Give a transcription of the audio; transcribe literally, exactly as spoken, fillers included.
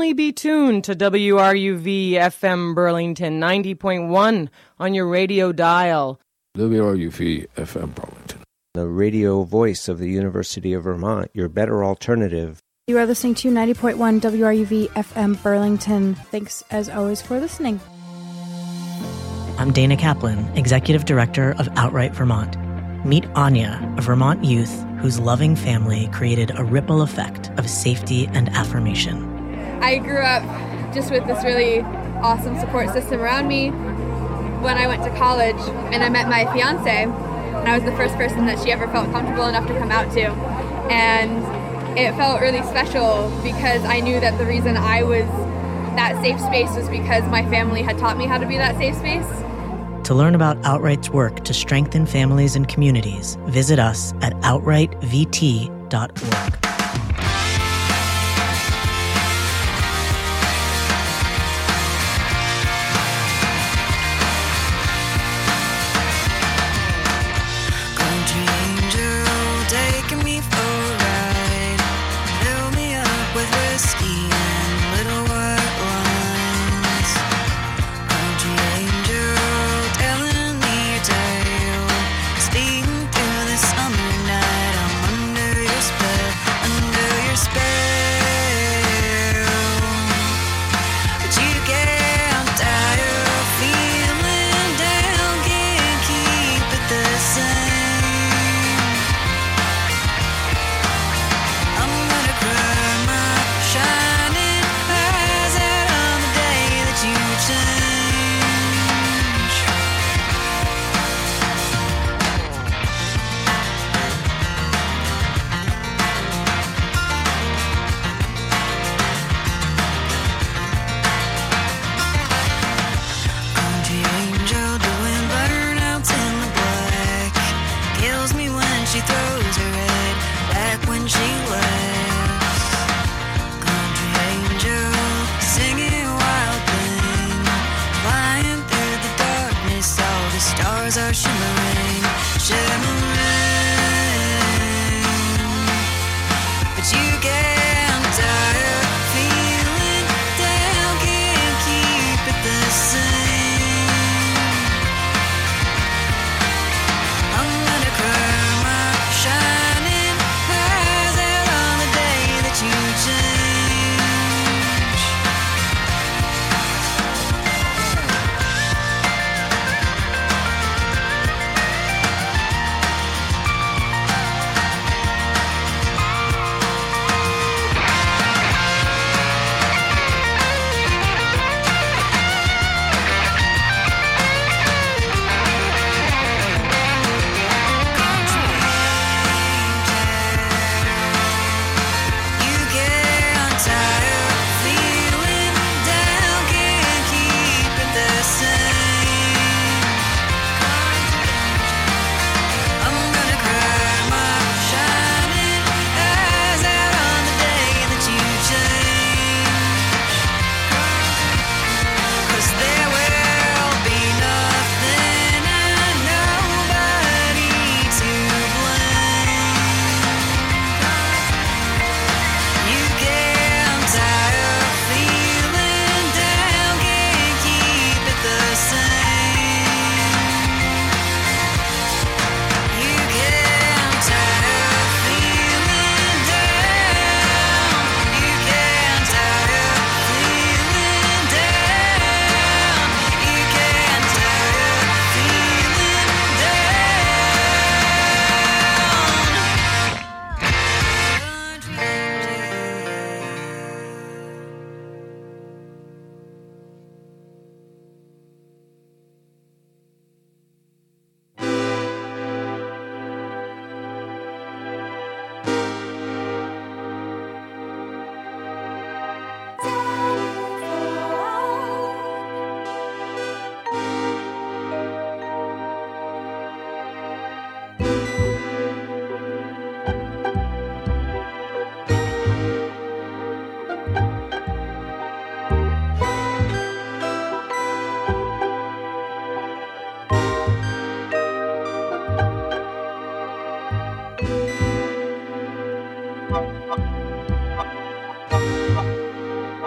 Only be tuned to W R U V F M Burlington ninety point one on your radio dial. W R U V F M Burlington. The radio voice of the University of Vermont, your better alternative. You are listening to ninety point one W R U V F M Burlington. Thanks, as always, for listening. I'm Dana Kaplan, Executive Director of Outright Vermont. Meet Anya, a Vermont youth whose loving family created a ripple effect of safety and affirmation. I grew up just with this really awesome support system around me. When I went to college and I met my fiance, and I was the first person that she ever felt comfortable enough to come out to. And it felt really special because I knew that the reason I was that safe space was because my family had taught me how to be that safe space. To learn about Outright's work to strengthen families and communities, visit us at outright v t dot org.